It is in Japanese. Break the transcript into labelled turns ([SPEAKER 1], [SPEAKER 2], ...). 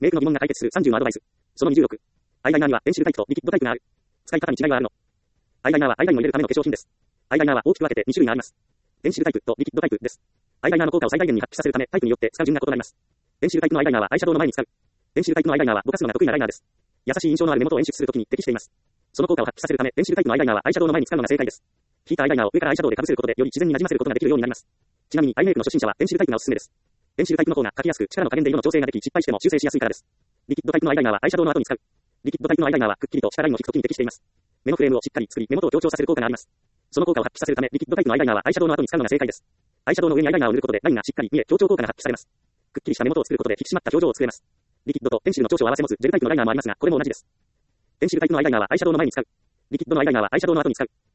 [SPEAKER 1] メイクの疑問が解決する30のアドバイス。その26。アイライナーにはペンシルタイプとリキッドタイプがある。使い方に違いはあるの？アイライナーはアイラインを入れるための化粧品です。アイライナーは大きく分けて2種類があります。ペンシルタイプとリキッドタイプです。アイライナーの効果を最大限に発揮させるため、タイプによって使う順が異なります。ペンシルタイプのアイライナーはアイシャドウの前に使う。ペンシルタイプのアイライナーはぼかすのが得意なライナーです。優しい印象のある目元を演出するときに適しています。その効果を発揮させるため、ペンシルタイプのアイライナーはアイシャドウの前に使うのが正解です。引いたアイライナーを上からアイシャドウで被せることで、より自然に馴染ませることができるようになります。ちなみに、アイメイクの初心者はペンシルタイプがおすすめです。ペンシルタイプの方が描きやすく、力の加減で色の調整ができ、失敗しても修正しやすいからです。リキッドタイプのアイライナーはアイシャドウの後に使う。リキッドタイプのアイライナーはくっきりとしたラインを引くときに適しています。目のフレームをしっかり作り、目元を強調させる効果があります。その効果を発揮させるため、リキッドタイプのアイライナーはアイシャドウの後に使うのが正解です。アイシャドウの上にアイライナーを塗ることで、ラインがしっかり見え、強調効果が発揮されます。くっきりした目元を作ることで引き締まった表情を作れます。リキッドとペンシルの長所を合わせ持つジェルタイプのライナーもありますが、これも同じです。ペンシルタイプのアイライナーはアイシャドウの前に使う。リキッドのアイライナーはアイシャドウの後に使う。